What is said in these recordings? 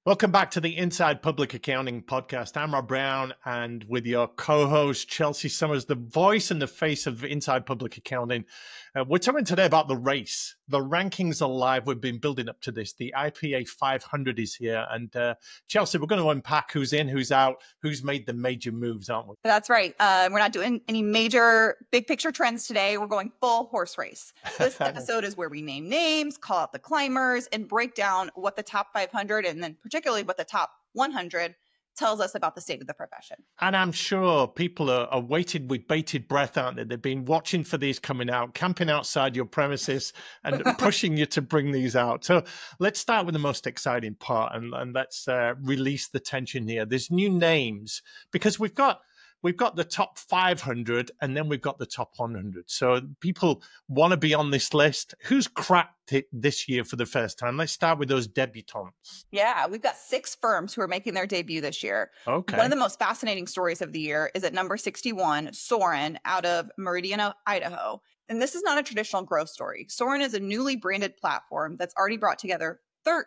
Welcome back to the Inside Public Accounting podcast. I'm Rob Brown, and with your co-host, Chelsea Summers, the voice and the face of Inside Public Accounting. We're talking today about the race. The rankings are live. We've been building up to this. The IPA 500 is here. And Chelsea, we're going to unpack who's in, who's out, who's made the major moves, aren't we? That's right. We're not doing any major big picture trends today. We're going full horse race. This episode is where we name names, call out the climbers, and break down what the top 500 and then particularly what the top 100 tells us about the state of the profession. And I'm sure people are waiting with bated breath, aren't they? They've been watching for these coming out, camping outside your premises and pushing you to bring these out. So let's start with the most exciting part and let's release the tension here. There's new names because we've got the top 500 and then we've got the top 100. So people want to be on this list. Who's cracked it this year for the first time? Let's start with those debutantes. Yeah, we've got 6 firms who are making their debut this year. Okay. One of the most fascinating stories of the year is at number 61, Soren out of Meridian, Idaho. And this is not a traditional growth story. Soren is a newly branded platform that's already brought together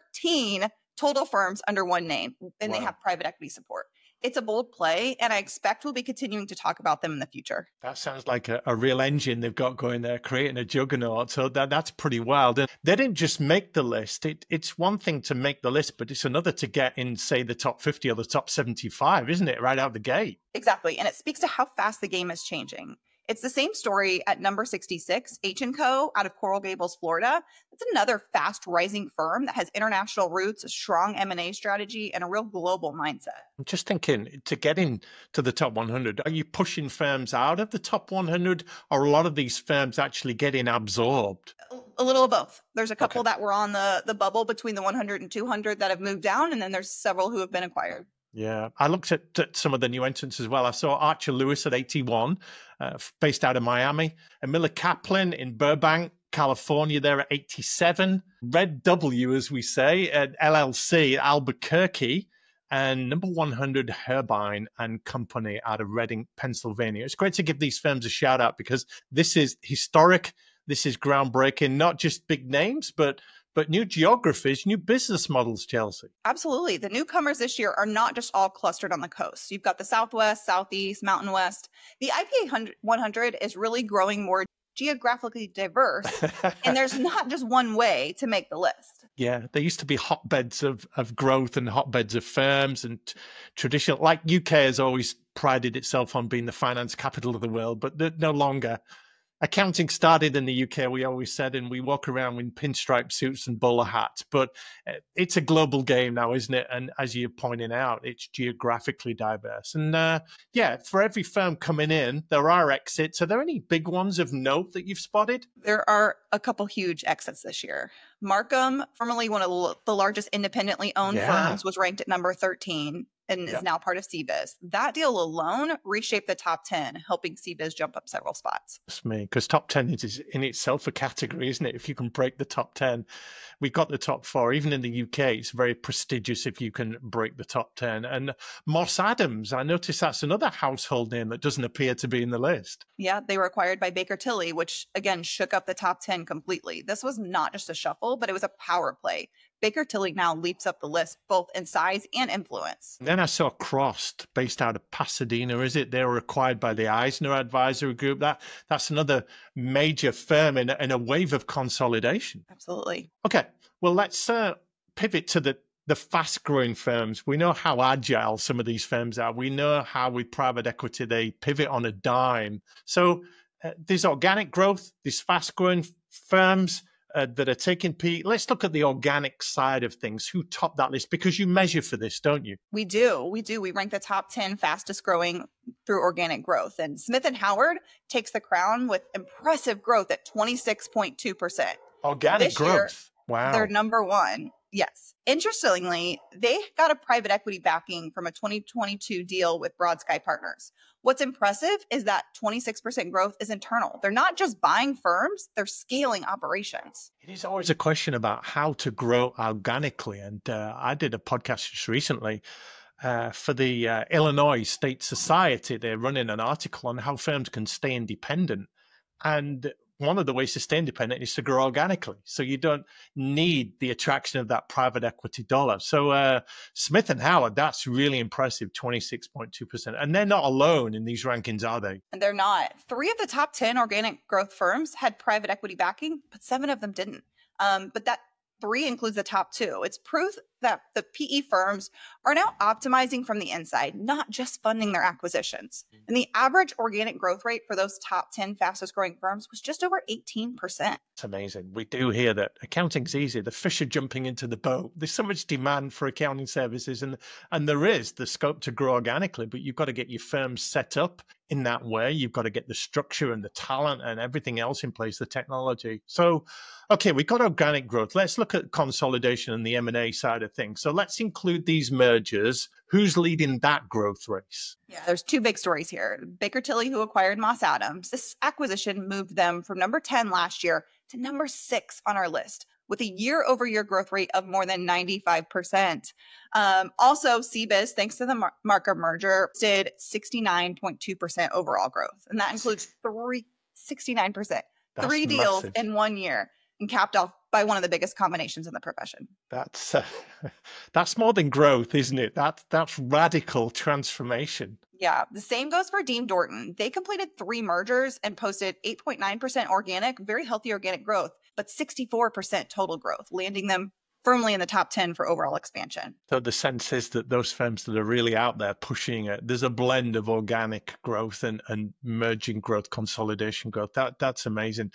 13 total firms under one name, and They have private equity support. It's a bold play, and I expect we'll be continuing to talk about them in the future. That sounds like a real engine they've got going there, creating a juggernaut. So that's pretty wild. And they didn't just make the list. It's one thing to make the list, but it's another to get in, say, the top 50 or the top 75, isn't it? Right out the gate. Exactly. And it speaks to how fast the game is changing. It's the same story at number 66, H&Co out of Coral Gables, Florida. It's another fast rising firm that has international roots, a strong M&A strategy, and a real global mindset. I'm just thinking, to get into the top 100, are you pushing firms out of the top 100 or a lot of these firms actually getting absorbed? A little of both. There's a couple that were on the bubble between the 100 and 200 that have moved down, and then there's several who have been acquired. Yeah, I looked at some of the new entrants as well. I saw Archer Lewis at 81, based out of Miami, and Miller Kaplan in Burbank, California, there at 87. Red W, as we say, at LLC, Albuquerque, and number 100, Herbine and Company out of Reading, Pennsylvania. It's great to give these firms a shout out because this is historic. This is groundbreaking, not just big names, but new geographies, new business models, Chelsea. Absolutely. The newcomers this year are not just all clustered on the coast. You've got the Southwest, Southeast, Mountain West. The IPA 100 is really growing more geographically diverse, and there's not just one way to make the list. Yeah, there used to be hotbeds of growth and hotbeds of firms and traditional, like UK has always prided itself on being the finance capital of the world, but no longer. Accounting started in the UK, we always said, and we walk around in pinstripe suits and bowler hats. But it's a global game now, isn't it? And as you're pointing out, it's geographically diverse. And for every firm coming in, there are exits. Are there any big ones of note that you've spotted? There are a couple huge exits this year. Markham, formerly one of the largest independently owned firms, was ranked at number 13. And is now part of CBIZ. That deal alone reshaped the top 10, helping CBIZ jump up several spots. That's me, because top 10 is in itself a category, isn't it? If you can break the top 10, we've got the top 4. Even in the UK, it's very prestigious if you can break the top 10. And Moss Adams, I noticed that's another household name that doesn't appear to be in the list. Yeah, they were acquired by Baker Tilly, which again shook up the top 10 completely. This was not just a shuffle, but it was a power play. Baker Tilly now leaps up the list, both in size and influence. Then I saw Crossed, based out of Pasadena, is it? They were acquired by the Eisner Advisory Group. That's another major firm in a wave of consolidation. Absolutely. Okay, well, let's pivot to the fast-growing firms. We know how agile some of these firms are. We know how with private equity they pivot on a dime. So there's organic growth, these fast-growing firms that are taking P. Let's look at the organic side of things. Who topped that list? Because you measure for this, don't you? We do. We rank the top 10 fastest growing through organic growth. And Smith & Howard takes the crown with impressive growth at 26.2%. Organic growth. Wow. They're number 1. Yes. Interestingly, they got a private equity backing from a 2022 deal with Broad Sky Partners. What's impressive is that 26% growth is internal. They're not just buying firms, they're scaling operations. It is always a question about how to grow organically. And I did a podcast just recently for the Illinois State Society. They're running an article on how firms can stay independent. And one of the ways to stay independent is to grow organically. So you don't need the attraction of that private equity dollar. So Smith and Howard, that's really impressive, 26.2%. And they're not alone in these rankings, are they? And they're not. 3 of the top 10 organic growth firms had private equity backing, but 7 of them didn't. But that 3 includes the top 2. It's proof that the PE firms are now optimizing from the inside, not just funding their acquisitions. And the average organic growth rate for those top 10 fastest growing firms was just over 18%. It's amazing. We do hear that accounting's easy. The fish are jumping into the boat. There's so much demand for accounting services, and there is the scope to grow organically, but you've got to get your firm set up in that way. You've got to get the structure and the talent and everything else in place, the technology. So, okay, we've got organic growth. Let's look at consolidation and the M&A side of things. So let's include these mergers. Who's leading that growth race? Yeah, there's 2 big stories here. Baker Tilly, who acquired Moss Adams, this acquisition moved them from number 10 last year to number 6 on our list, with a year-over-year growth rate of more than 95%. Also, CBIZ, thanks to the Marcum merger, did 69.2% overall growth. And that includes 69%. That's 3 deals massive. in 1 year, and capped off by one of the biggest combinations in the profession. That's more than growth, isn't it? That's radical transformation. Yeah, the same goes for Dean Dorton. They completed 3 mergers and posted 8.9% organic, very healthy organic growth, but 64% total growth, landing them firmly in the top 10 for overall expansion. So the sense is that those firms that are really out there pushing it, there's a blend of organic growth and merging growth, consolidation growth. That's amazing.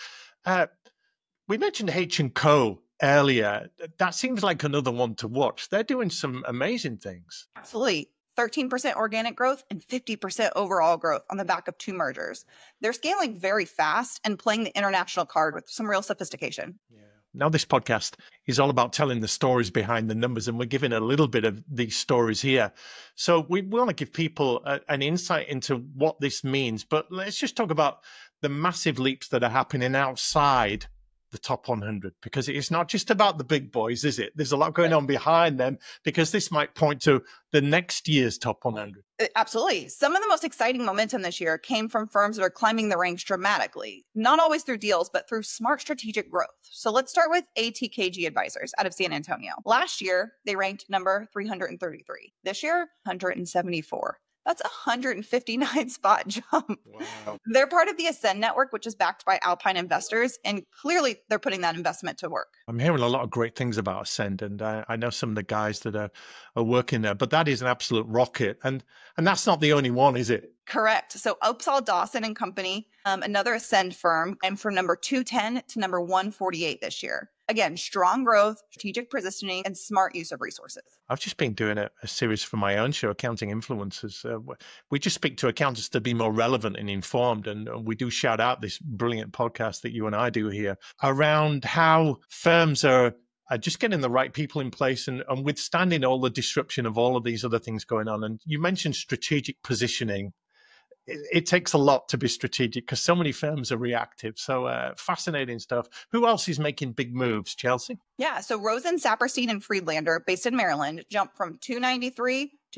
We mentioned H&Co earlier. That seems like another one to watch. They're doing some amazing things. Absolutely. 13% organic growth and 50% overall growth on the back of 2 mergers. They're scaling very fast and playing the international card with some real sophistication. Yeah. Now, this podcast is all about telling the stories behind the numbers, and we're giving a little bit of these stories here. So we want to give people an insight into what this means, but let's just talk about the massive leaps that are happening outside the top 100, because it's not just about the big boys, is it? There's a lot going on behind them, because this might point to the next year's top 100. Absolutely. Some of the most exciting momentum this year came from firms that are climbing the ranks dramatically, not always through deals, but through smart strategic growth. So let's start with ATKG Advisors out of San Antonio. Last year, they ranked number 333. This year, 174. That's a 159 spot jump. Wow. They're part of the Ascend Network, which is backed by Alpine Investors, and clearly they're putting that investment to work. I'm hearing a lot of great things about Ascend, and I know some of the guys that are working there, but that is an absolute rocket. And that's not the only one, is it? Correct. So Opsahl Dawson and Company, another Ascend firm, and from number 210 to number 148 this year. Again, strong growth, strategic positioning, and smart use of resources. I've just been doing a series for my own show, Accounting Influencers. We just speak to accountants to be more relevant and informed. And we do shout out this brilliant podcast that you and I do here around how firms are just getting the right people in place and withstanding all the disruption of all of these other things going on. And you mentioned strategic positioning. It takes a lot to be strategic because so many firms are reactive. So fascinating stuff. Who else is making big moves, Chelsea? Yeah, so Rosen, Saperstein, and Friedlander, based in Maryland, jumped from 293 to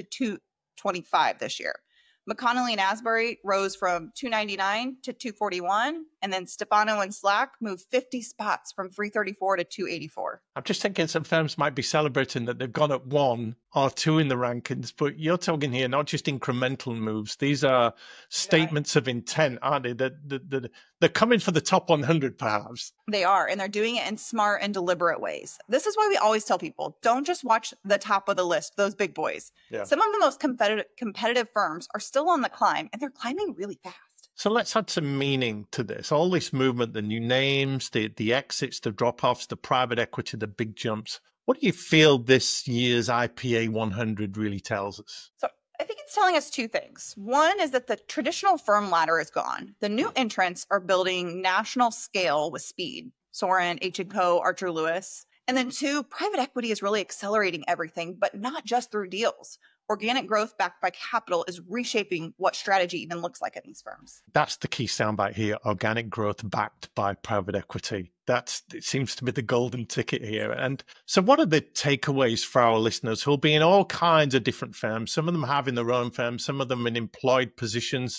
225 this year. McConnelly and Asbury rose from 299 to 241, and then Stefano and Slack moved 50 spots from 334 to 284. I'm just thinking some firms might be celebrating that they've gone up 1 or 2 in the rankings, but you're talking here not just incremental moves. These are statements of intent, aren't they? They're coming for the top 100, perhaps. They are, and they're doing it in smart and deliberate ways. This is why we always tell people, don't just watch the top of the list, those big boys. Yeah. Some of the most competitive firms are still on the climb, and they're climbing really fast. So let's add some meaning to this. All this movement, the new names, the exits, the drop-offs, the private equity, the big jumps. What do you feel this year's IPA 100 really tells us? So I think it's telling us 2 things. One is that the traditional firm ladder is gone. The new entrants are building national scale with speed. Soren, H&Co, Archer Lewis. And then 2, private equity is really accelerating everything, but not just through deals. Organic growth backed by capital is reshaping what strategy even looks like at these firms. That's the key soundbite here, organic growth backed by private equity. It seems to be the golden ticket here. And so what are the takeaways for our listeners who'll be in all kinds of different firms? Some of them having their own firms, some of them in employed positions.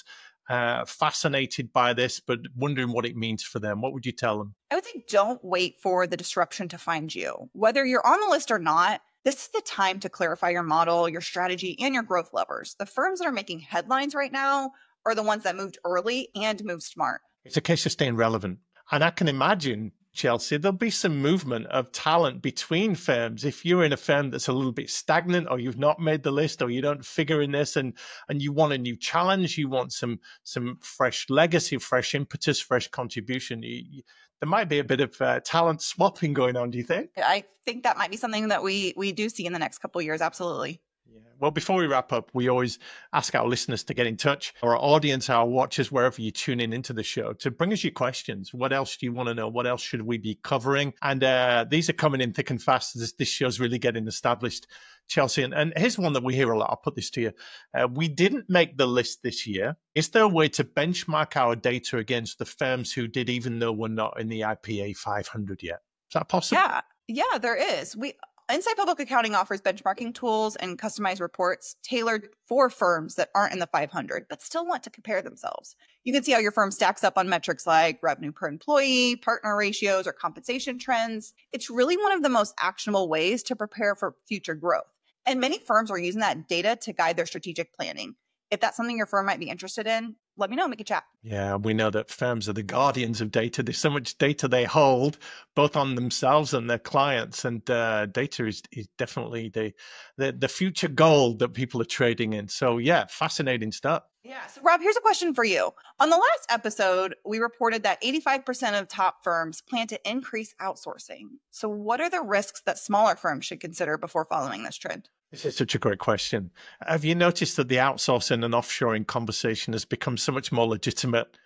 fascinated by this, but wondering what it means for them? What would you tell them? I would say don't wait for the disruption to find you. Whether you're on the list or not, this is the time to clarify your model, your strategy, and your growth levers. The firms that are making headlines right now are the ones that moved early and moved smart. It's a case of staying relevant. And I can imagine, Chelsea, there'll be some movement of talent between firms. If you're in a firm that's a little bit stagnant, or you've not made the list, or you don't figure in this, and you want a new challenge, you want some fresh legacy, fresh impetus, fresh contribution, there might be a bit of talent swapping going on, do you think? I think that might be something that we do see in the next couple of years. Absolutely. Yeah. Well, before we wrap up, we always ask our listeners to get in touch, or our audience, our watchers, wherever you tune in into the show, to bring us your questions. What else do you want to know? What else should we be covering? And these are coming in thick and fast as this show's really getting established, Chelsea. And here's one that we hear a lot. I'll put this to you. We didn't make the list this year. Is there a way to benchmark our data against the firms who did, even though we're not in the IPA 500 yet? Is that possible? Yeah, there is. Insight Public Accounting offers benchmarking tools and customized reports tailored for firms that aren't in the 500, but still want to compare themselves. You can see how your firm stacks up on metrics like revenue per employee, partner ratios, or compensation trends. It's really one of the most actionable ways to prepare for future growth. And many firms are using that data to guide their strategic planning. If that's something your firm might be interested in, let me know, make a chat. Yeah, we know that firms are the guardians of data. There's so much data they hold, both on themselves and their clients. And data is definitely the future gold that people are trading in. So yeah, fascinating stuff. Yeah. So Rob, here's a question for you. On the last episode, we reported that 85% of top firms plan to increase outsourcing. So what are the risks that smaller firms should consider before following this trend? This is such a great question. Have you noticed that the outsourcing and offshoring conversation has become so much more legitimate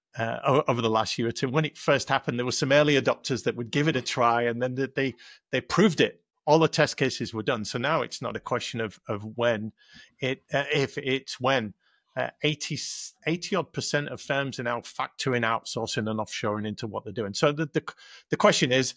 over the last year or two? When it first happened, there were some early adopters that would give it a try, and then they proved it. All the test cases were done. So now it's not a question of when, if it's when. 80 odd % of firms are now factoring outsourcing and offshoring into what they're doing. So the question is,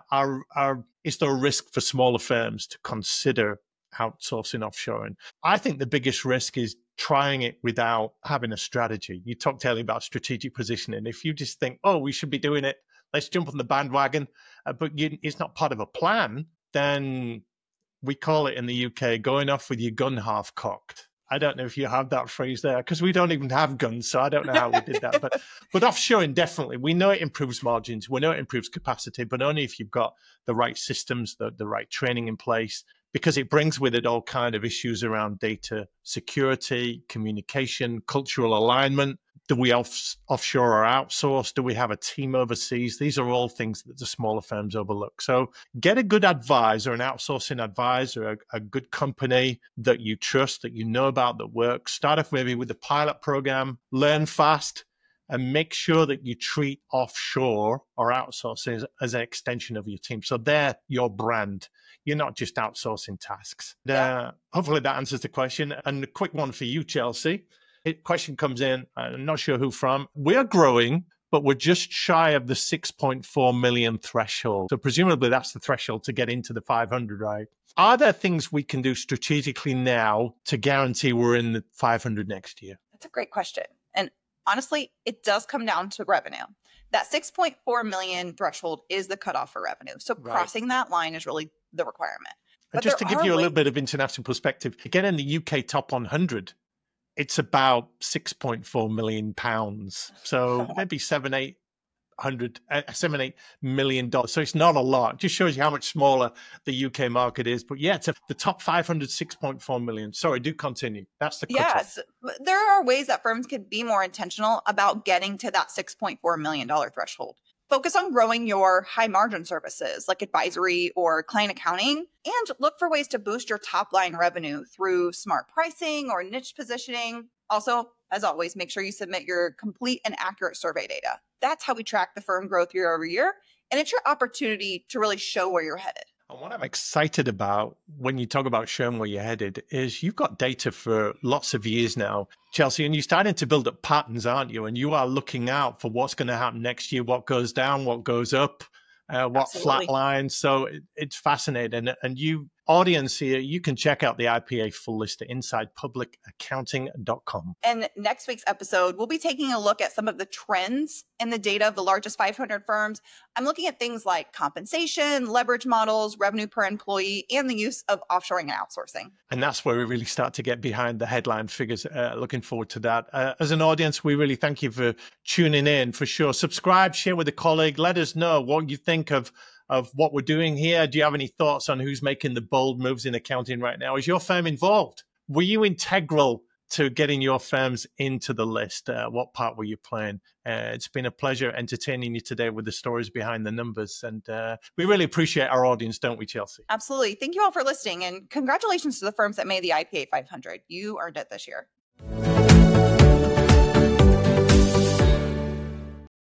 is there a risk for smaller firms to consider outsourcing, offshoring? I think the biggest risk is trying it without having a strategy. You talked earlier about strategic positioning. If you just think, oh, we should be doing it, let's jump on the bandwagon, but it's not part of a plan, then we call it in the UK going off with your gun half cocked. I don't know if you have that phrase there, because we don't even have guns, so I don't know how we did that. But offshoring, definitely. We know it improves margins. We know it improves capacity, but only if you've got the right systems, the right training in place, because it brings with it all kind of issues around data security, communication, cultural alignment. Do we offshore or outsource? Do we have a team overseas? These are all things that the smaller firms overlook. So get a good advisor, an outsourcing advisor, a good company that you trust, that you know about, that works. Start off maybe with a pilot program, learn fast, and make sure that you treat offshore or outsourcing as an extension of your team. So they're your brand. You're not just outsourcing tasks. Yeah. Hopefully that answers the question. And a quick one for you, Chelsea. Question comes in, I'm not sure who from. We're growing, but we're just shy of the 6.4 million threshold. So presumably that's the threshold to get into the 500, right? Are there things we can do strategically now to guarantee we're in the 500 next year? That's a great question. And honestly, it does come down to revenue. That 6.4 million threshold is the cutoff for revenue. So crossing that line is really the requirement. And just to give you a little bit of international perspective, again, in the UK top 100, it's about 6.4 million pounds. So maybe $7-8 million. So it's not a lot. It just shows you how much smaller the UK market is. But yeah, it's the top 500, 6.4 million. Sorry, do continue. That's the cutoff. Yes, there are ways that firms can be more intentional about getting to that $6.4 million threshold. Focus on growing your high margin services like advisory or client accounting, and look for ways to boost your top line revenue through smart pricing or niche positioning. Also, as always, make sure you submit your complete and accurate survey data. That's how we track the firm growth year over year, and it's your opportunity to really show where you're headed. And what I'm excited about when you talk about showing where you're headed is you've got data for lots of years now, Chelsea, and you're starting to build up patterns, aren't you? And you are looking out for what's going to happen next year, what goes down, what goes up, what flatlines. So it's fascinating. And you audience here, you can check out the IPA full list at insidepublicaccounting.com. And next week's episode, we'll be taking a look at some of the trends in the data of the largest 500 firms. I'm looking at things like compensation, leverage models, revenue per employee, and the use of offshoring and outsourcing. And that's where we really start to get behind the headline figures. Looking forward to that. As an audience, we really thank you for tuning in, for sure. Subscribe, share with a colleague. Let us know what you think of what we're doing here. Do you have any thoughts on who's making the bold moves in accounting right now? Is your firm involved? Were you integral to getting your firms into the list? What part were you playing? It's been a pleasure entertaining you today with the stories behind the numbers. And we really appreciate our audience, don't we, Chelsea? Absolutely. Thank you all for listening. And congratulations to the firms that made the IPA 500. You earned it this year.